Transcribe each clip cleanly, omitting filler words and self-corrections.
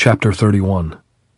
Chapter 31.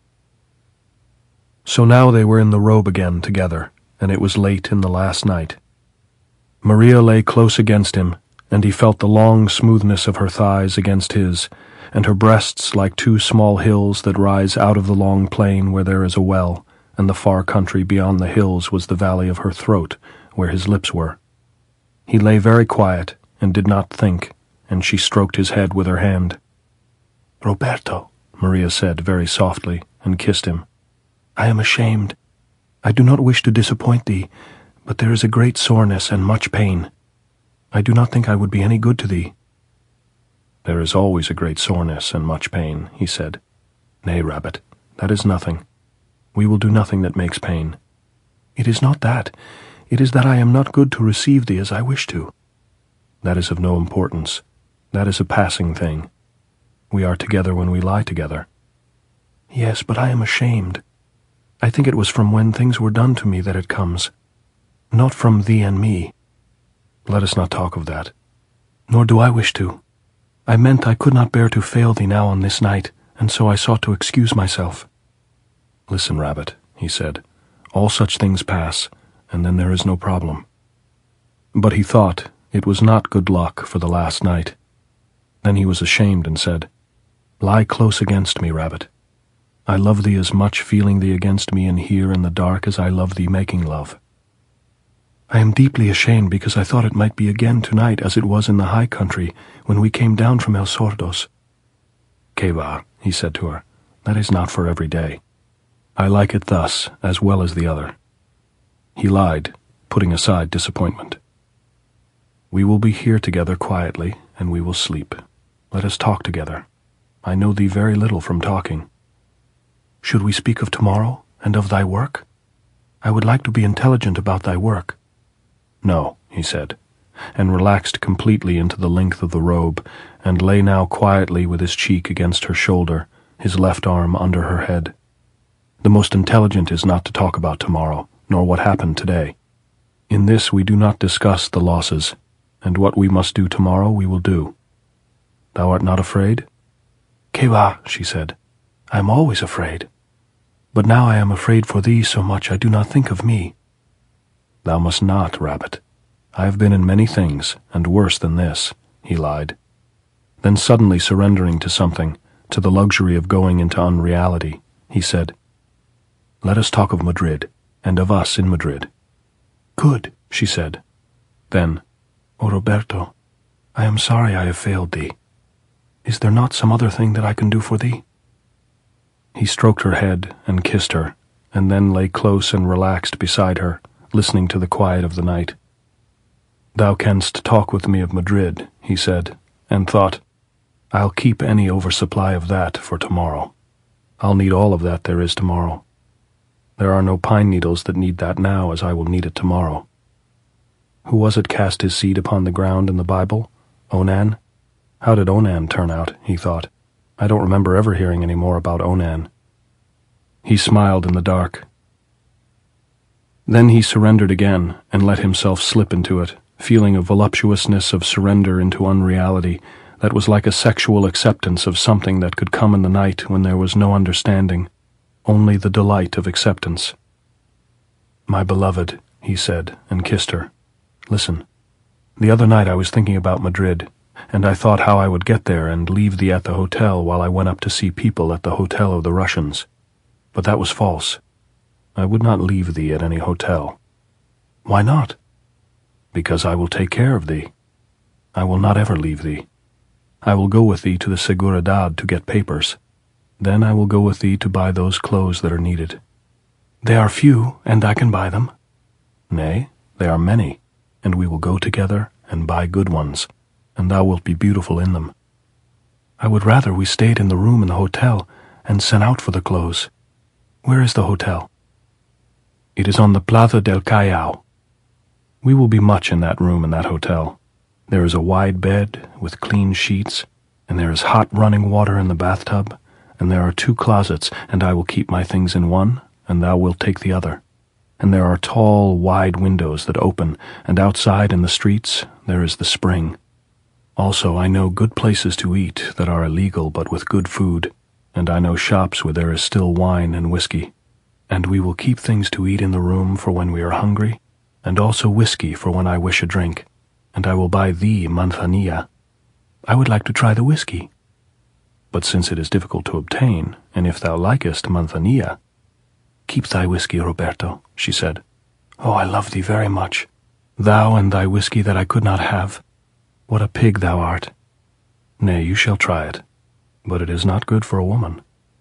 So now they were in the robe again together, and it was late in the last night. Maria lay close against him, and he felt the long smoothness of her thighs against his, and her breasts like two small hills that rise out of the long plain where there is a well, and the far country beyond the hills was the valley of her throat, where his lips were. He lay very quiet, and did not think, and she stroked his head with her hand. "Roberto," Maria said very softly, and kissed him. "I am ashamed. I do not wish to disappoint thee, but there is a great soreness and much pain. I do not think I would be any good to thee." "There is always a great soreness and much pain," he said. "Nay, Rabbit, that is nothing. We will do nothing that makes pain." "It is not that. It is that I am not good to receive thee as I wish to." "That is of no importance. That is a passing thing. We are together when we lie together." "Yes, but I am ashamed. I think it was from when things were done to me that it comes, not from thee and me." "Let us not talk of that." "Nor do I wish to. I meant I could not bear to fail thee now on this night, and so I sought to excuse myself." "Listen, Rabbit," he said, "all such things pass, and then there is no problem." But he thought it was not good luck for the last night. Then he was ashamed and said, "Lie close against me, Rabbit. I love thee as much feeling thee against me in here in the dark as I love thee making love." "I am deeply ashamed because I thought it might be again tonight as it was in the high country when we came down from El Sordos." "Que va," he said to her, "that is not for every day. I like it thus as well as the other." He lied, putting aside disappointment. "We will be here together quietly, and we will sleep. Let us talk together. I know thee very little from talking." "Should we speak of tomorrow, and of thy work? I would like to be intelligent about thy work." "No," he said, and relaxed completely into the length of the robe, and lay now quietly with his cheek against her shoulder, his left arm under her head. "The most intelligent is not to talk about tomorrow, nor what happened today. In this we do not discuss the losses, and what we must do tomorrow we will do. Thou art not afraid?" "Que va," she said. "I am always afraid. But now I am afraid for thee so much I do not think of me." "Thou must not, Rabbit. I have been in many things, and worse than this," he lied. Then suddenly surrendering to something, to the luxury of going into unreality, he said, "Let us talk of Madrid, and of us in Madrid." "Good," she said. Then, "Oh, Roberto, I am sorry I have failed thee. Is there not some other thing that I can do for thee?" He stroked her head and kissed her, and then lay close and relaxed beside her, listening to the quiet of the night. "Thou canst talk with me of Madrid," he said, and thought, "I'll keep any oversupply of that for tomorrow. I'll need all of that there is tomorrow. There are no pine needles that need that now as I will need it tomorrow. Who was it cast his seed upon the ground in the Bible? Onan? How did Onan turn out?" he thought. "I don't remember ever hearing any more about Onan." He smiled in the dark. Then he surrendered again and let himself slip into it, feeling a voluptuousness of surrender into unreality that was like a sexual acceptance of something that could come in the night when there was no understanding, only the delight of acceptance. "My beloved," he said, and kissed her. "Listen. The other night I was thinking about Madrid, and I thought how I would get there and leave thee at the hotel while I went up to see people at the Hotel of the Russians. But that was false. I would not leave thee at any hotel." "Why not?" "Because I will take care of thee. I will not ever leave thee. I will go with thee to the Seguridad to get papers. Then I will go with thee to buy those clothes that are needed." "They are few, and I can buy them." "Nay, they are many, and we will go together and buy good ones, and thou wilt be beautiful in them." "I would rather we stayed in the room in the hotel and sent out for the clothes. Where is the hotel?" "It is on the Plaza del Callao. We will be much in that room in that hotel. There is a wide bed with clean sheets, and there is hot running water in the bathtub, and there are 2 closets, and I will keep my things in one, and thou wilt take the other. And there are tall, wide windows that open, and outside in the streets there is the spring. Also I know good places to eat that are illegal but with good food. and I know shops where there is still wine and whiskey. And we will keep things to eat in the room for when we are hungry, and also whiskey for when I wish a drink, and I will buy thee manzanilla. I would like to try the whiskey. But since it is difficult to obtain, and if thou likest manzanilla— Keep thy whiskey, Roberto, she said. Oh, I love thee very much. Thou and thy whiskey that I could not have. What a pig thou art. Nay, you shall try it, but it is not good for a woman.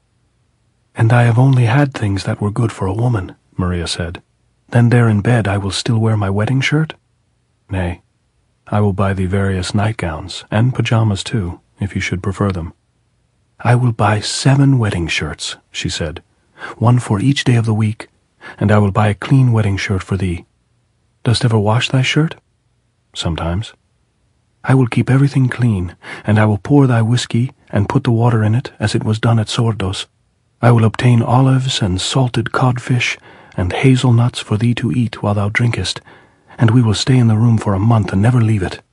And I have only had things that were good for a woman, Maria said. Then there in bed I will still wear my wedding shirt? Nay, I will buy thee various nightgowns, and pajamas too, if you should prefer them. I will buy 7 wedding shirts, she said, 1 for each day of the week, and I will buy a clean wedding shirt for thee. Dost ever wash thy shirt? Sometimes. I will keep everything clean, and I will pour thy whiskey and put the water in it as it was done at Sordo's. I will obtain olives and salted codfish and hazelnuts for thee to eat while thou drinkest, and we will stay in the room for a month and never leave it.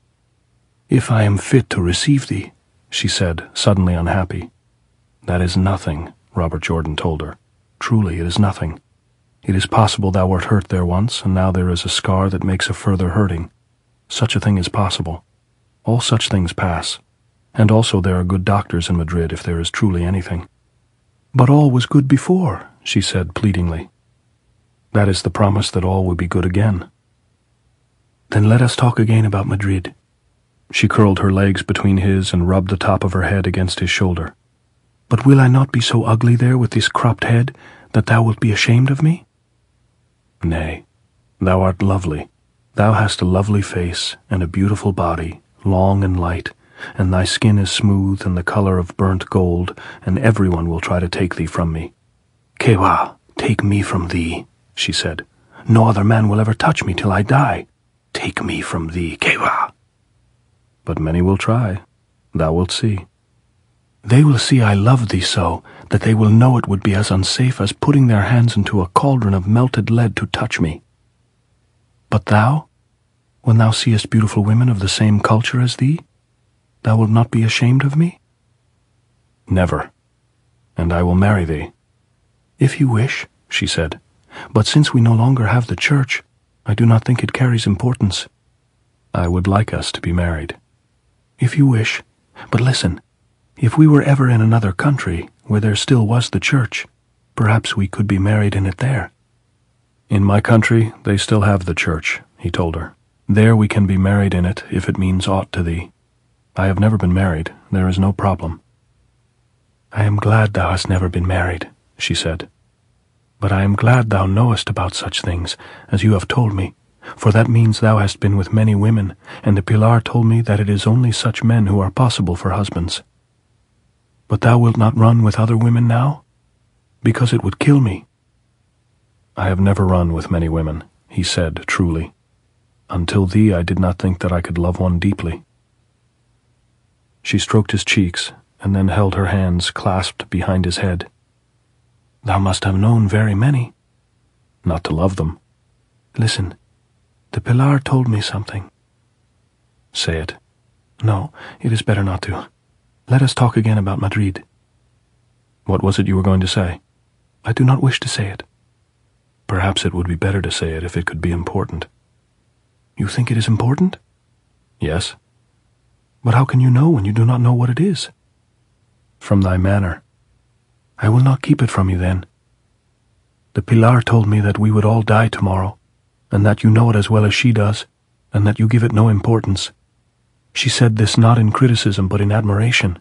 If I am fit to receive thee, she said, suddenly unhappy. That is nothing, Robert Jordan told her. Truly, it is nothing. It is possible thou wert hurt there once, and now there is a scar that makes a further hurting. Such a thing is possible. All such things pass. And also there are good doctors in Madrid if there is truly anything. But all was good before, she said pleadingly. That is the promise that all will be good again. Then let us talk again about Madrid. She curled her legs between his and rubbed the top of her head against his shoulder. But will I not be so ugly there with this cropped head that thou wilt be ashamed of me? Nay, thou art lovely. Thou hast a lovely face and a beautiful body, long and light, and thy skin is smooth and the color of burnt gold, and everyone will try to take thee from me. Que va, take me from thee, she said. No other man will ever touch me till I die. Take me from thee, que va. But many will try. Thou wilt see. They will see I love thee so, that they will know it would be as unsafe as putting their hands into a cauldron of melted lead to touch me. But thou, when thou seest beautiful women of the same culture as thee, thou wilt not be ashamed of me? Never. And I will marry thee. If you wish, she said. But since we no longer have the church, I do not think it carries importance. I would like us to be married. If you wish. But listen, if we were ever in another country where there still was the church, perhaps we could be married in it there. In my country they still have the church, he told her. There we can be married in it if it means aught to thee. I have never been married. There is no problem. I am glad thou hast never been married, she said. But I am glad thou knowest about such things, as you have told me, for that means thou hast been with many women, and the Pilar told me that it is only such men who are possible for husbands. But thou wilt not run with other women now? Because it would kill me. I have never run with many women, he said truly. Until thee I did not think that I could love one deeply. She stroked his cheeks, and then held her hands clasped behind his head. Thou must have known very many. Not to love them. Listen, the Pilar told me something. Say it. No, it is better not to. Let us talk again about Madrid. What was it you were going to say? I do not wish to say it. Perhaps it would be better to say it if it could be important. You think it is important? Yes. But how can you know when you do not know what it is? From thy manner. I will not keep it from you then. The Pilar told me that we would all die tomorrow, and that you know it as well as she does, and that you give it no importance. She said this not in criticism but in admiration.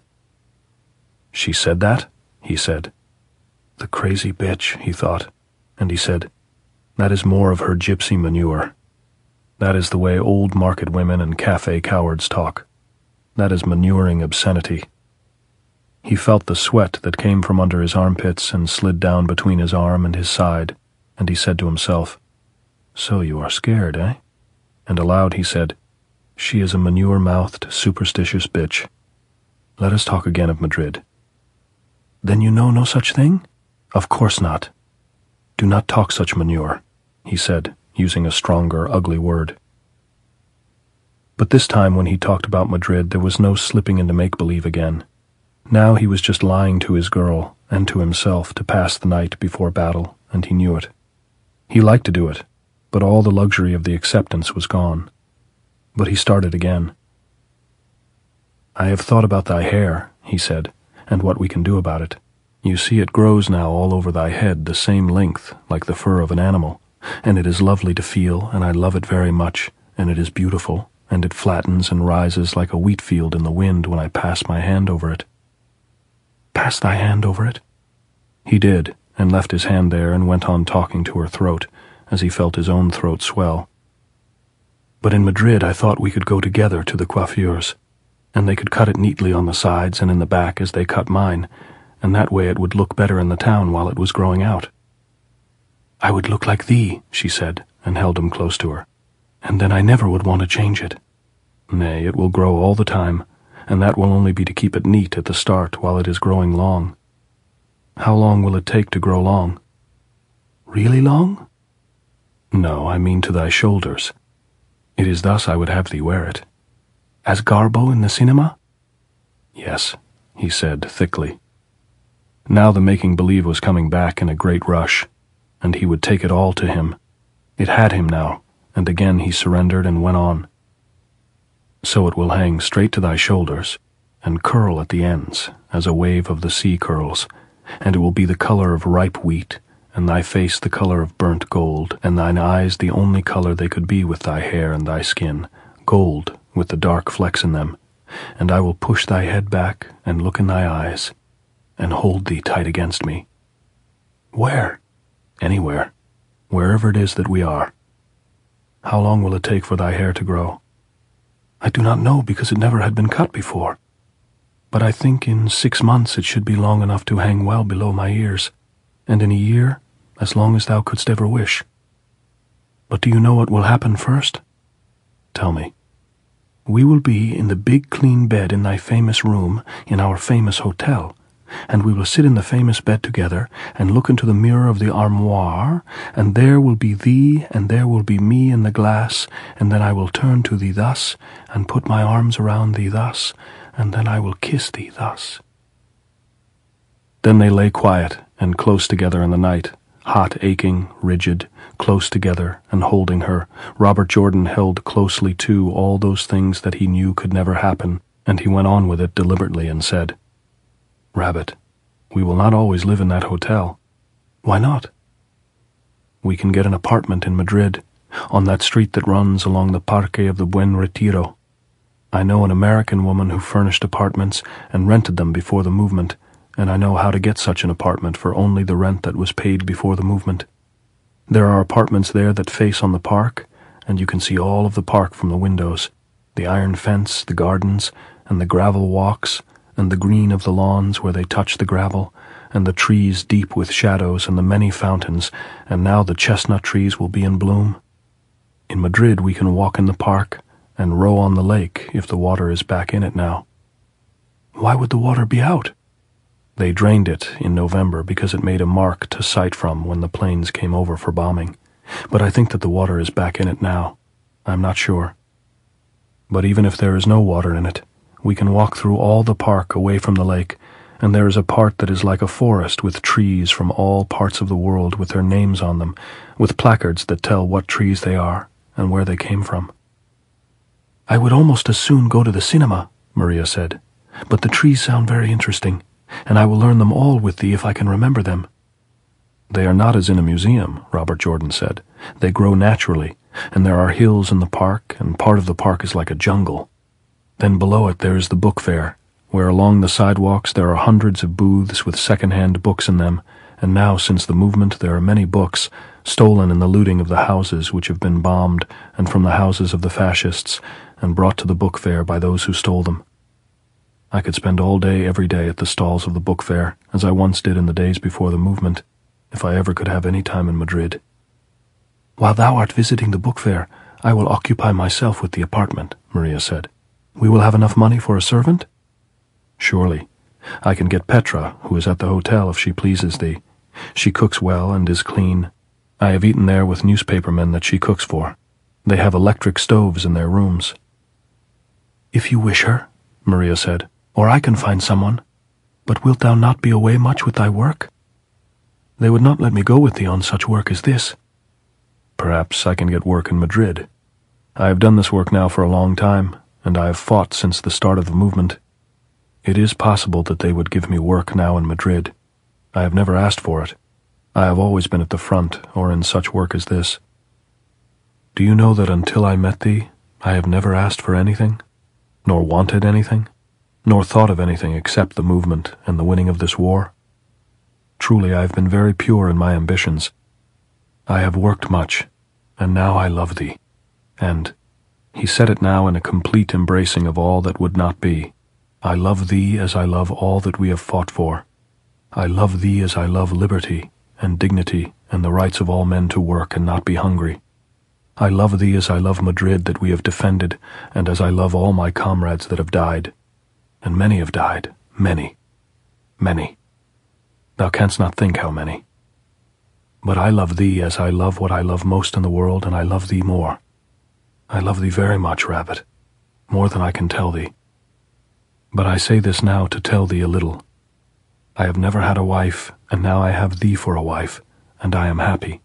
She said that? He said. The crazy bitch, he thought, and he said, that is more of her gypsy manure. That is the way old market women and cafe cowards talk. That is manuring obscenity. He felt the sweat that came from under his armpits and slid down between his arm and his side, and he said to himself, So you are scared, eh? And aloud he said, She is a manure-mouthed, superstitious bitch. Let us talk again of Madrid. Then you know no such thing? Of course not. Do not talk such manure, he said, using a stronger, ugly word. But this time when he talked about Madrid there was no slipping into make-believe again. Now he was just lying to his girl and to himself to pass the night before battle, and he knew it. He liked to do it, but all the luxury of the acceptance was gone. But he started again. "I have thought about thy hair," he said, "and what we can do about it. You see, it grows now all over thy head the same length, like the fur of an animal, and it is lovely to feel, and I love it very much, and it is beautiful, and it flattens and rises like a wheat field in the wind when I pass my hand over it." "Pass thy hand over it?" He did, and left his hand there and went on talking to her throat, as he felt his own throat swell. "But in Madrid I thought we could go together to the coiffeurs, and they could cut it neatly on the sides and in the back as they cut mine, and that way it would look better in the town while it was growing out." "I would look like thee," she said, and held him close to her, "and then I never would want to change it." "Nay, it will grow all the time, and that will only be to keep it neat at the start while it is growing long." "How long will it take to grow long?" "Really long?" "No, I mean to thy shoulders. It is thus I would have thee wear it." "As Garbo in the cinema?" "Yes," he said thickly. Now the making-believe was coming back in a great rush, and he would take it all to him. It had him now, and again he surrendered and went on. "So it will hang straight to thy shoulders, and curl at the ends, as a wave of the sea curls, and it will be the color of ripe wheat, and thy face the color of burnt gold, and thine eyes the only color they could be with thy hair and thy skin, gold with the dark flecks in them, and I will push thy head back and look in thy eyes, and hold thee tight against me." "Where?" "Anywhere, wherever it is that we are." "How long will it take for thy hair to grow?" "I do not know, because it never had been cut before. But I think in 6 months it should be long enough to hang well below my ears, and in a year, as long as thou couldst ever wish. But do you know what will happen first?" "Tell me." "We will be in the big clean bed in thy famous room in our famous hotel, and we will sit in the famous bed together and look into the mirror of the armoire, and there will be thee and there will be me in the glass, and then I will turn to thee thus and put my arms around thee thus, and then I will kiss thee thus." Then they lay quiet and close together in the night, hot, aching, rigid, close together and holding her. Robert Jordan held closely too all those things that he knew could never happen, and he went on with it deliberately and said, "Rabbit, we will not always live in that hotel." "Why not?" "We can get an apartment in Madrid, on that street that runs along the Parque of the Buen Retiro. I know an American woman who furnished apartments and rented them before the movement, and I know how to get such an apartment for only the rent that was paid before the movement. There are apartments there that face on the park, and you can see all of the park from the windows, the iron fence, the gardens, and the gravel walks, and the green of the lawns where they touch the gravel, and the trees deep with shadows, and the many fountains, and now the chestnut trees will be in bloom. In Madrid we can walk in the park and row on the lake if the water is back in it now." "Why would the water be out?" "They drained it in November because it made a mark to sight from when the planes came over for bombing, but I think that the water is back in it now. I'm not sure. But even if there is no water in it, we can walk through all the park away from the lake, and there is a part that is like a forest with trees from all parts of the world with their names on them, with placards that tell what trees they are and where they came from." "I would almost as soon go to the cinema," Maria said, "but the trees sound very interesting, and I will learn them all with thee if I can remember them." "They are not as in a museum," Robert Jordan said. "They grow naturally, and there are hills in the park, and part of the park is like a jungle. Then below it there is the book fair, where along the sidewalks there are hundreds of booths with second-hand books in them, and now since the movement there are many books, stolen in the looting of the houses which have been bombed, and from the houses of the fascists, and brought to the book fair by those who stole them. I could spend all day every day at the stalls of the book fair, as I once did in the days before the movement, if I ever could have any time in Madrid." "While thou art visiting the book fair, I will occupy myself with the apartment," Maria said. "We will have enough money for a servant?" "Surely. I can get Petra, who is at the hotel, if she pleases thee. She cooks well and is clean. I have eaten there with newspapermen that she cooks for. They have electric stoves in their rooms." "If you wish her," Maria said, "or I can find someone." But wilt thou not be away much with thy work? They would not let me go with thee on such work as this. Perhaps I can get work in Madrid. I have done this work now for a long time, and I have fought since the start of the movement. It is possible that they would give me work now in Madrid. I have never asked for it. I have always been at the front, or in such work as this. Do you know that until I met thee, I have never asked for anything, nor wanted anything, nor thought of anything except the movement and the winning of this war? Truly, I have been very pure in my ambitions. I have worked much, and now I love thee. And, he said it now in a complete embracing of all that would not be, I love thee as I love all that we have fought for. I love thee as I love liberty and dignity and the rights of all men to work and not be hungry. I love thee as I love Madrid that we have defended, and as I love all my comrades that have died. And many have died, many, many. Thou canst not think how many. But I love thee as I love what I love most in the world, and I love thee more. I love thee very much, Rabbit, more than I can tell thee. But I say this now to tell thee a little. I have never had a wife, and now I have thee for a wife, and I am happy.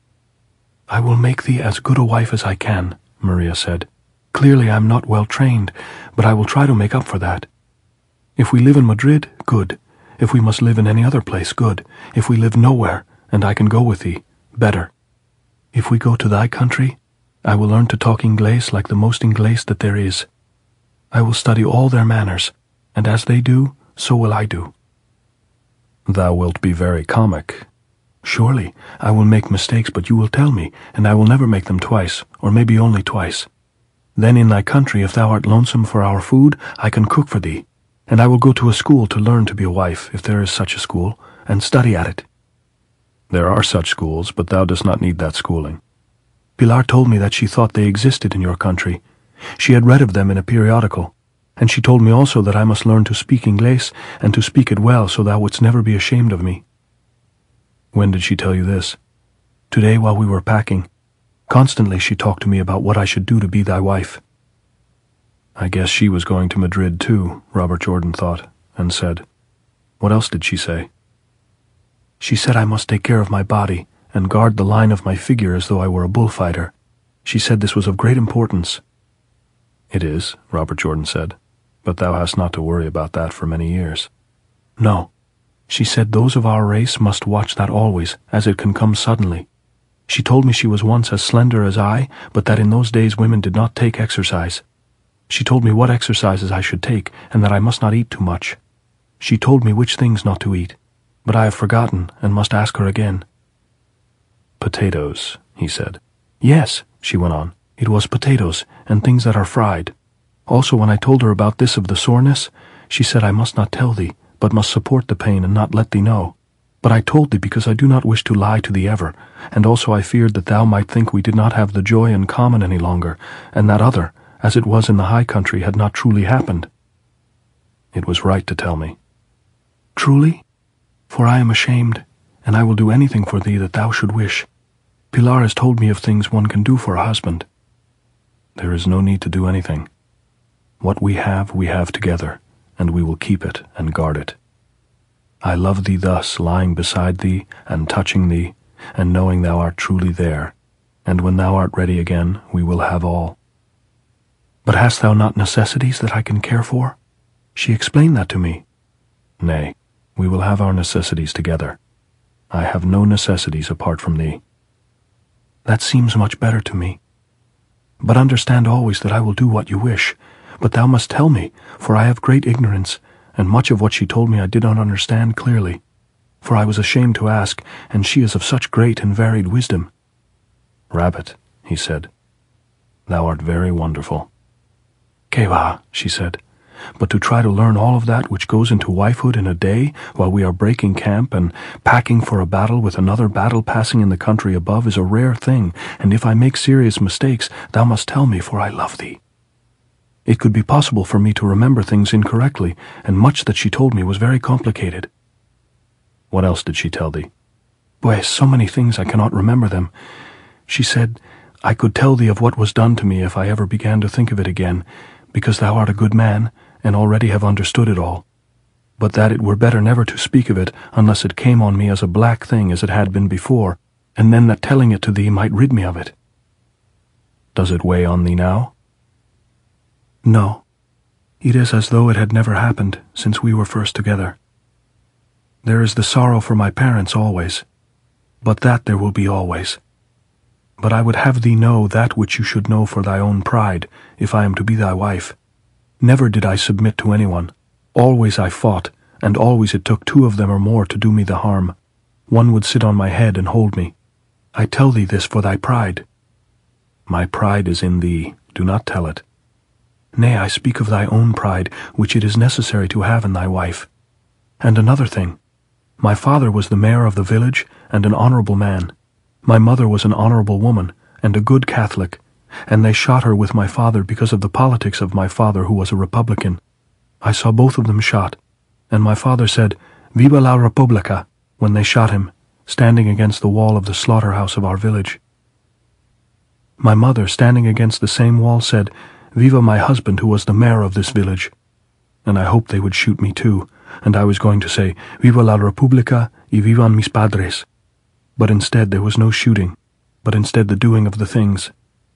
I will make thee as good a wife as I can, Maria said. Clearly I am not well trained, but I will try to make up for that. If we live in Madrid, good. If we must live in any other place, good. If we live nowhere, and I can go with thee, better. If we go to thy country, I will learn to talk Inglés like the most Inglés that there is. I will study all their manners, and as they do, so will I do. Thou wilt be very comic. Surely, I will make mistakes, but you will tell me, and I will never make them twice, or maybe only twice. Then in thy country, if thou art lonesome for our food, I can cook for thee, and I will go to a school to learn to be a wife, if there is such a school, and study at it. There are such schools, but thou dost not need that schooling. Pilar told me that she thought they existed in your country. She had read of them in a periodical, and she told me also that I must learn to speak Inglés, and to speak it well, so thou wouldst never be ashamed of me. When did she tell you this? Today while we were packing. Constantly she talked to me about what I should do to be thy wife. I guess she was going to Madrid too, Robert Jordan thought, and said, What else did she say? She said I must take care of my body, and guard the line of my figure as though I were a bullfighter. She said this was of great importance. It is, Robert Jordan said, but thou hast not to worry about that for many years. No. She said those of our race must watch that always, as it can come suddenly. She told me she was once as slender as I, but that in those days women did not take exercise. She told me what exercises I should take, and that I must not eat too much. She told me which things not to eat, but I have forgotten, and must ask her again. Potatoes, he said. Yes, she went on, it was potatoes, and things that are fried. Also when I told her about this of the soreness, she said I must not tell thee, but must support the pain and not let thee know. But I told thee because I do not wish to lie to thee ever, and also I feared that thou might think we did not have the joy in common any longer, and that other, as it was in the high country, had not truly happened. It was right to tell me. Truly? For I am ashamed, and I will do anything for thee that thou should wish. Pilar has told me of things one can do for a husband. There is no need to do anything. What we have together, and we will keep it and guard it. I love thee thus, lying beside thee, and touching thee, and knowing thou art truly there, and when thou art ready again, we will have all. But hast thou not necessities that I can care for? She explained that to me. Nay, we will have our necessities together. I have no necessities apart from thee. That seems much better to me. But understand always that I will do what you wish, but thou must tell me, for I have great ignorance, and much of what she told me I did not understand clearly, for I was ashamed to ask, and she is of such great and varied wisdom. Rabbit, he said, thou art very wonderful. Que va, she said, but to try to learn all of that which goes into wifehood in a day, while we are breaking camp and packing for a battle with another battle passing in the country above, is a rare thing, and if I make serious mistakes, thou must tell me, for I love thee. It could be possible for me to remember things incorrectly, and much that she told me was very complicated. What else did she tell thee? Pues, so many things I cannot remember them. She said, I could tell thee of what was done to me if I ever began to think of it again, because thou art a good man, and already have understood it all. but that it were better never to speak of it unless it came on me as a black thing as it had been before, and then that telling it to thee might rid me of it. Does it weigh on thee now? No. It is as though it had never happened since we were first together. There is the sorrow for my parents always, but that there will be always. But I would have thee know that which you should know for thy own pride, if I am to be thy wife. Never did I submit to anyone. Always I fought, and always it took 2 of them or more to do me the harm. One would sit on my head and hold me. I tell thee this for thy pride. My pride is in thee, do not tell it. Nay, I speak of thy own pride, which it is necessary to have in thy wife. And another thing, my father was the mayor of the village, and an honorable man. My mother was an honorable woman, and a good Catholic, and they shot her with my father because of the politics of my father, who was a Republican. I saw both of them shot, and my father said, "Viva la Repubblica," when they shot him, standing against the wall of the slaughterhouse of our village. My mother, standing against the same wall, said, "Viva my husband, who was the mayor of this village." And I hoped they would shoot me too, and I was going to say, "Viva la Repubblica y vivan mis padres." But instead there was no shooting, but instead the doing of the things.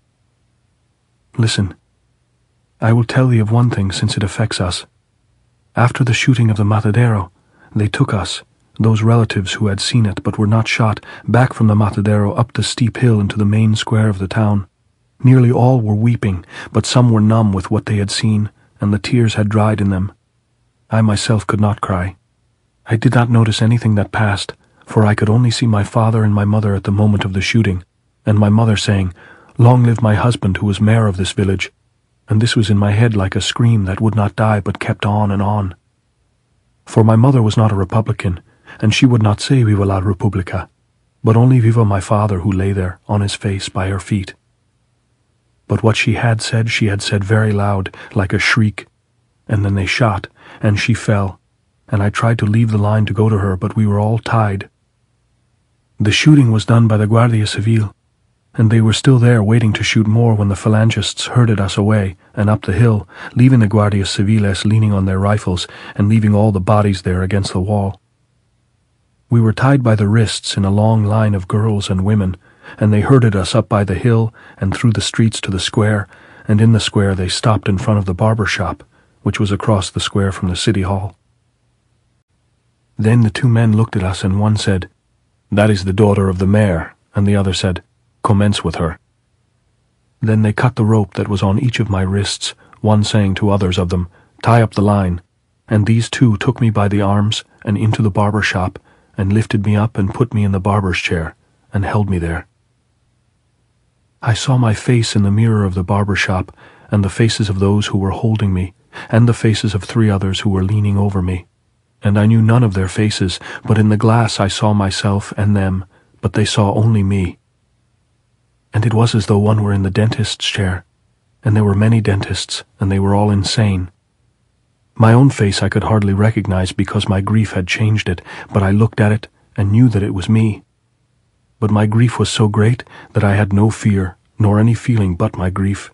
Listen, I will tell thee of one thing, since it affects us. After the shooting of the Matadero, they took us, those relatives who had seen it but were not shot, back from the Matadero up the steep hill into the main square of the town. Nearly all were weeping, but some were numb with what they had seen, and the tears had dried in them. I myself could not cry. I did not notice anything that passed, for I could only see my father and my mother at the moment of the shooting, and my mother saying, "Long live my husband, who was mayor of this village," and this was in my head like a scream that would not die but kept on and on. For my mother was not a Republican, and she would not say "Viva la Repubblica," but only "Viva my father," who lay there, on his face, by her feet. But what she had said very loud, like a shriek, and then they shot, and she fell, and I tried to leave the line to go to her, but we were all tied. The shooting was done by the Guardia Civil, and they were still there waiting to shoot more when the Phalangists herded us away and up the hill, leaving the Guardia Civiles leaning on their rifles and leaving all the bodies there against the wall. We were tied by the wrists in a long line of girls and women, and they herded us up by the hill and through the streets to the square, and in the square they stopped in front of the barber shop, which was across the square from the city hall. Then the 2 men looked at us, and one said, "That is the daughter of the mayor," and the other said, "Commence with her." Then they cut the rope that was on each of my wrists, one saying to others of them, "Tie up the line," and these 2 took me by the arms and into the barber shop, and lifted me up and put me in the barber's chair, and held me there. I saw my face in the mirror of the barber shop, and the faces of those who were holding me, and the faces of 3 others who were leaning over me, and I knew none of their faces, but in the glass I saw myself and them, but they saw only me. And it was as though one were in the dentist's chair, and there were many dentists, and they were all insane. My own face I could hardly recognize because my grief had changed it, but I looked at it and knew that it was me. But my grief was so great that I had no fear, nor any feeling but my grief.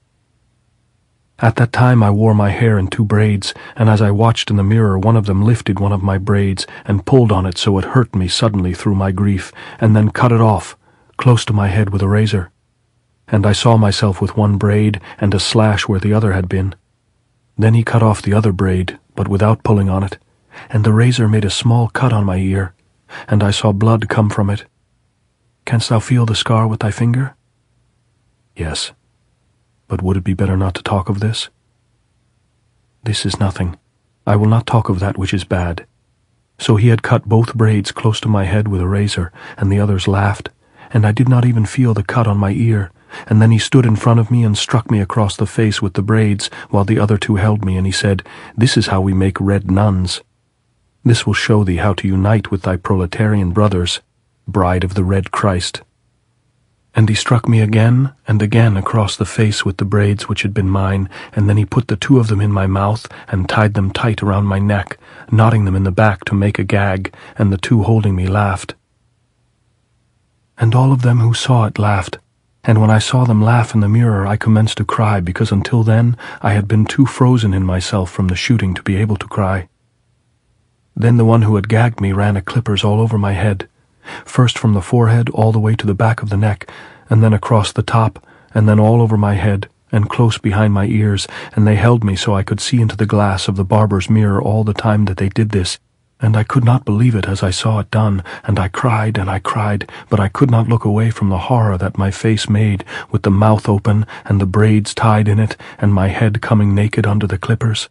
At that time I wore my hair in 2 braids, and as I watched in the mirror, one of them lifted one of my braids and pulled on it so it hurt me suddenly through my grief, and then cut it off, close to my head with a razor. And I saw myself with one braid and a slash where the other had been. Then he cut off the other braid, but without pulling on it, and the razor made a small cut on my ear, and I saw blood come from it. Canst thou feel the scar with thy finger? Yes. But would it be better not to talk of this? This is nothing. I will not talk of that which is bad. So he had cut both braids close to my head with a razor, and the others laughed, and I did not even feel the cut on my ear, and then he stood in front of me and struck me across the face with the braids, while the other 2 held me, and he said, "This is how we make red nuns. This will show thee how to unite with thy proletarian brothers, bride of the Red Christ." And he struck me again and again across the face with the braids which had been mine, and then he put the 2 of them in my mouth and tied them tight around my neck, knotting them in the back to make a gag, and the 2 holding me laughed. And all of them who saw it laughed, and when I saw them laugh in the mirror I commenced to cry, because until then I had been too frozen in myself from the shooting to be able to cry. Then the one who had gagged me ran a clippers all over my head, first from the forehead all the way to the back of the neck, and then across the top, and then all over my head, and close behind my ears, and they held me so I could see into the glass of the barber's mirror all the time that they did this, and I could not believe it as I saw it done, and I cried, but I could not look away from the horror that my face made, with the mouth open, and the braids tied in it, and my head coming naked under the clippers.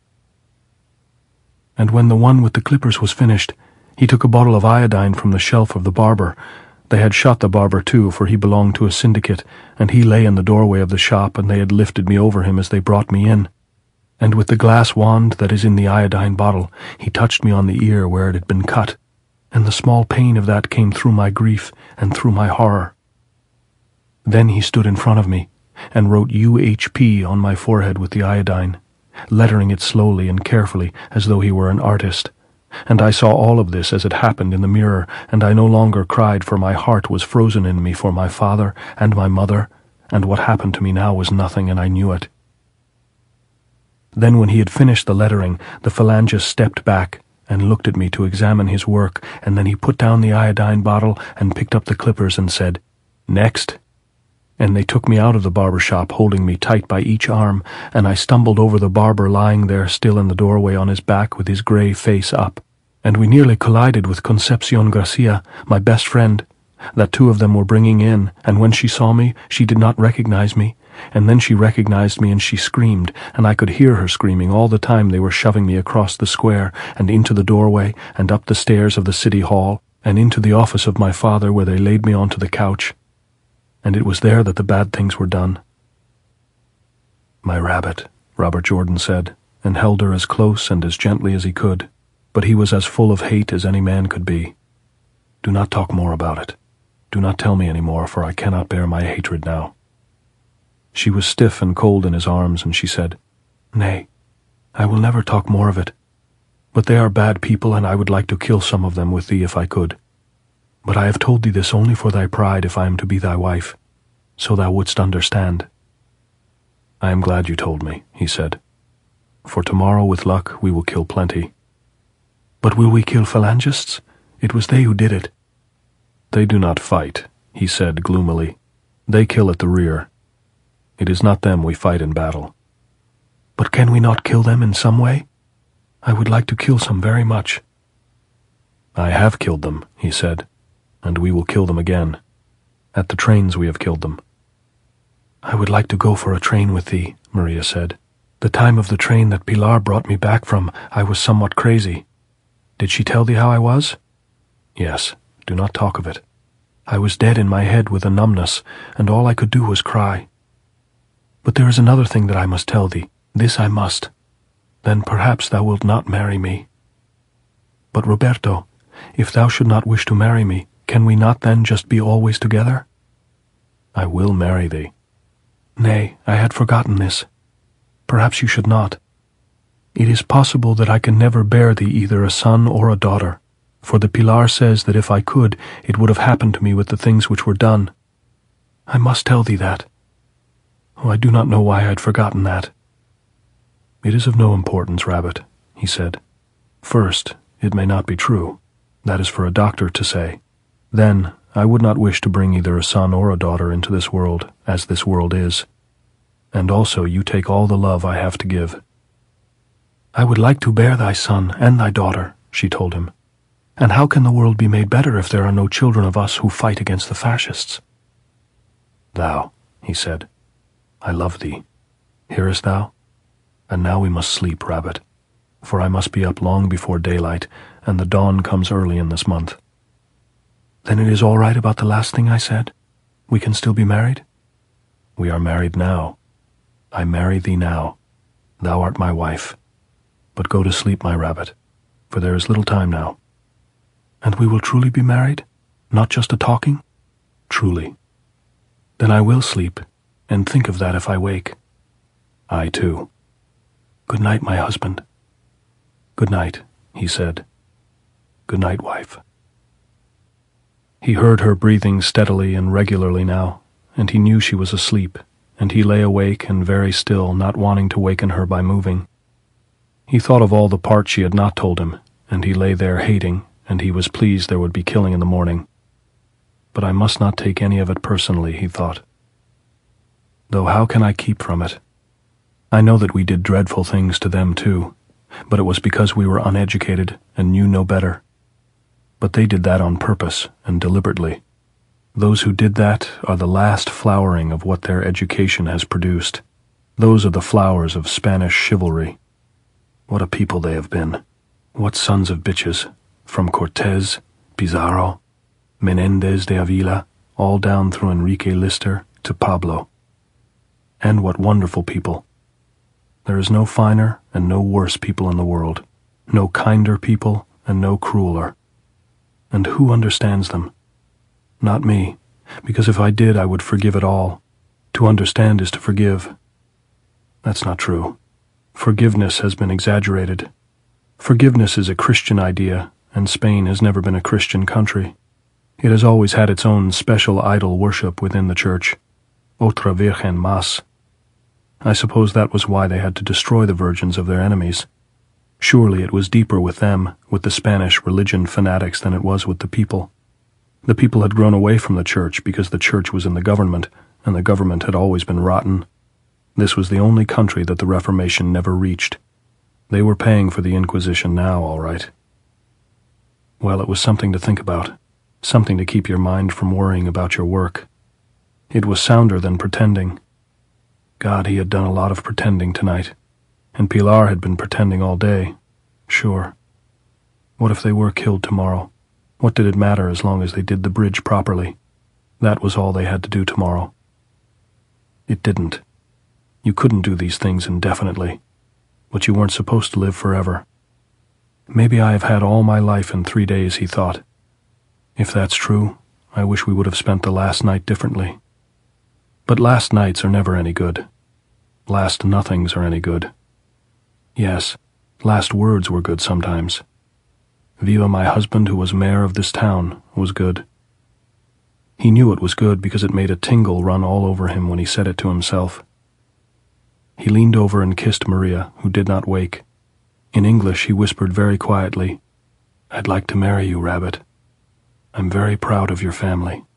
And when the one with the clippers was finished, he took a bottle of iodine from the shelf of the barber. They had shot the barber too, for he belonged to a syndicate, and he lay in the doorway of the shop, and they had lifted me over him as they brought me in. And with the glass wand that is in the iodine bottle, he touched me on the ear where it had been cut, and the small pain of that came through my grief and through my horror. Then he stood in front of me, and wrote UHP on my forehead with the iodine, lettering it slowly and carefully as though he were an artist. And I saw all of this as it happened in the mirror, and I no longer cried, for my heart was frozen in me for my father and my mother, and what happened to me now was nothing, and I knew it. Then when he had finished the lettering, the phalangist stepped back and looked at me to examine his work, and then he put down the iodine bottle and picked up the clippers and said, "Next." And they took me out of the barber shop, holding me tight by each arm, and I stumbled over the barber lying there still in the doorway on his back with his grey face up, and we nearly collided with Concepcion Garcia, my best friend, that two of them were bringing in, and when she saw me, she did not recognize me, and then she recognized me and she screamed, and I could hear her screaming all the time they were shoving me across the square and into the doorway and up the stairs of the city hall and into the office of my father where they laid me onto the couch. And it was there that the bad things were done. "My rabbit," Robert Jordan said, and held her as close and as gently as he could, but he was as full of hate as any man could be. "Do not talk more about it. Do not tell me any more, for I cannot bear my hatred now." She was stiff and cold in his arms, and she said, "Nay, I will never talk more of it. But they are bad people, and I would like to kill some of them with thee if I could. But I have told thee this only for thy pride if I am to be thy wife, so thou wouldst understand." "I am glad you told me," he said. "For tomorrow, with luck, we will kill plenty." "But will we kill phalangists? It was they who did it." "They do not fight," he said gloomily. "They kill at the rear. It is not them we fight in battle." "But can we not kill them in some way? I would like to kill some very much." "I have killed them," he said, "and we will kill them again. At the trains we have killed them." "I would like to go for a train with thee," Maria said. "The time of the train that Pilar brought me back from, I was somewhat crazy. Did she tell thee how I was?" "Yes, do not talk of it." "I was dead in my head with a numbness, and all I could do was cry. But there is another thing that I must tell thee. This I must. Then perhaps thou wilt not marry me. But Roberto, if thou should not wish to marry me, can we not then just be always together?" "I will marry thee." "Nay, I had forgotten this. Perhaps you should not. It is possible that I can never bear thee either a son or a daughter, for the Pilar says that if I could, it would have happened to me with the things which were done. I must tell thee that. Oh, I do not know why I had forgotten that." "It is of no importance, Rabbit," he said. "First, it may not be true. That is for a doctor to say. Then, I would not wish to bring either a son or a daughter into this world, as this world is. And also, you take all the love I have to give." "I would like to bear thy son and thy daughter," she told him. "And how can the world be made better if there are no children of us who fight against the fascists?" "Thou," he said, "I love thee. Hearest thou? And now we must sleep, Rabbit, for I must be up long before daylight, and the dawn comes early in this month." "Then it is all right about the last thing I said? We can still be married?" "We are married now. I marry thee now. Thou art my wife. But go to sleep, my Rabbit, for there is little time now." "And we will truly be married? Not just a talking?" "Truly." "Then I will sleep, and think of that if I wake." "I too." "Good night, my husband." "Good night," he said. "Good night, wife." He heard her breathing steadily and regularly now, and he knew she was asleep, and he lay awake and very still, not wanting to waken her by moving. He thought of all the parts she had not told him, and he lay there hating, and he was pleased there would be killing in the morning. But I must not take any of it personally, he thought. Though how can I keep from it? I know that we did dreadful things to them too, but it was because we were uneducated and knew no better. But they did that on purpose and deliberately. Those who did that are the last flowering of what their education has produced. Those are the flowers of Spanish chivalry. What a people they have been. What sons of bitches, from Cortez, Pizarro, Menendez de Avila, all down through Enrique Lister to Pablo. And what wonderful people. There is no finer and no worse people in the world, no kinder people and no crueler. And who understands them? Not me, because if I did I would forgive it all. To understand is to forgive. That's not true. Forgiveness has been exaggerated. Forgiveness is a Christian idea, and Spain has never been a Christian country. It has always had its own special idol worship within the church. Otra Virgen más. I suppose that was why they had to destroy the virgins of their enemies. Surely it was deeper with them, with the Spanish religion fanatics, than it was with the people. The people had grown away from the church because the church was in the government, and the government had always been rotten. This was the only country that the Reformation never reached. They were paying for the Inquisition now, all right. Well, it was something to think about, something to keep your mind from worrying about your work. It was sounder than pretending. God, he had done a lot of pretending tonight, and Pilar had been pretending all day, sure. What if they were killed tomorrow? What did it matter as long as they did the bridge properly? That was all they had to do tomorrow. It didn't. You couldn't do these things indefinitely, but you weren't supposed to live forever. Maybe I have had all my life in 3 days, he thought. If that's true, I wish we would have spent the last night differently. But last nights are never any good. Last nothings are any good. Yes, last words were good sometimes. Viva my husband who was mayor of this town was good. He knew it was good because it made a tingle run all over him when he said it to himself. He leaned over and kissed Maria, who did not wake. In English he whispered very quietly, "I'd like to marry you, Rabbit. I'm very proud of your family."